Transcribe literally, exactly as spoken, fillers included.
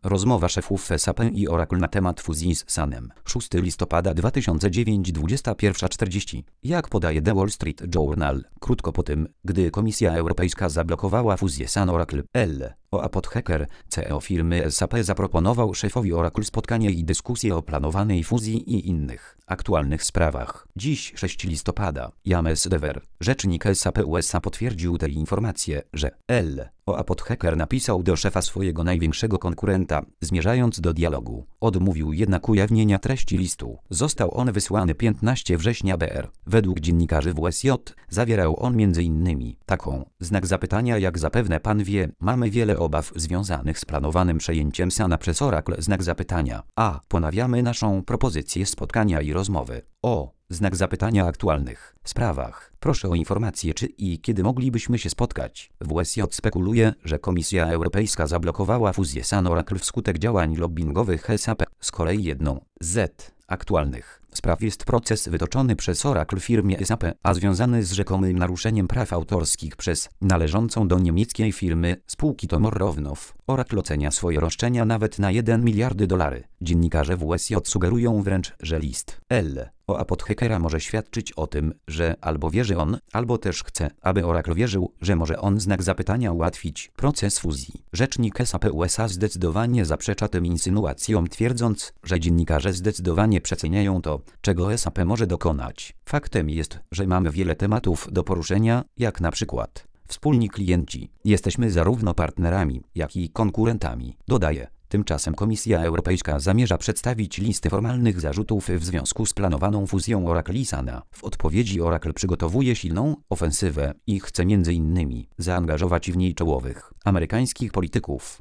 Rozmowa szefów S A P i Oracle na temat fuzji z Sunem. szóstego listopada dwa tysiące dziewiątego, dwudziesta pierwsza czterdzieści. Jak podaje The Wall Street Journal, krótko po tym, gdy Komisja Europejska zablokowała fuzję Sun Oracle L. O Podhacker, C E O firmy S A P, zaproponował szefowi Oracle spotkanie i dyskusję o planowanej fuzji i innych aktualnych sprawach. Dziś szóstego listopada, James Dever, rzecznik S A P U S A, potwierdził te informacje, że L. O Podhacker napisał do szefa swojego największego konkurenta, zmierzając do dialogu. Odmówił jednak ujawnienia treści listu. Został on wysłany piętnastego września B R. Według dziennikarzy W S J zawierał on między innymi taką znak zapytania: jak zapewne pan wie, mamy wiele obaw związanych z planowanym przejęciem Suna przez Oracle. Znak zapytania. A. Ponawiamy naszą propozycję spotkania i rozmowy. O. Znak zapytania aktualnych sprawach. Proszę o informację, czy i kiedy moglibyśmy się spotkać. W S J spekuluje, że Komisja Europejska zablokowała fuzję Sun Oracle wskutek działań lobbingowych S A P. Z kolei jedną z aktualnych spraw jest proces wytoczony przez Oracle firmie S A P, a związany z rzekomym naruszeniem praw autorskich przez należącą do niemieckiej firmy spółki Tomorrownow. Oracle ocenia swoje roszczenia nawet na jeden miliard dolarów. Dziennikarze W S J sugerują wręcz, że list L. O Podhackera może świadczyć o tym, że albo wierzy on, albo też chce, aby Oracle wierzył, że może on znak zapytania ułatwić proces fuzji. Rzecznik S A P U S A zdecydowanie zaprzecza tym insynuacjom, twierdząc, że dziennikarze zdecydowanie przeceniają to, czego S A P może dokonać. Faktem jest, że mamy wiele tematów do poruszenia, jak na przykład wspólni klienci. Jesteśmy zarówno partnerami, jak i konkurentami, dodaje. Tymczasem Komisja Europejska zamierza przedstawić listę formalnych zarzutów w związku z planowaną fuzją Oracle i Suna. W odpowiedzi Oracle przygotowuje silną ofensywę i chce między innymi zaangażować w niej czołowych amerykańskich polityków.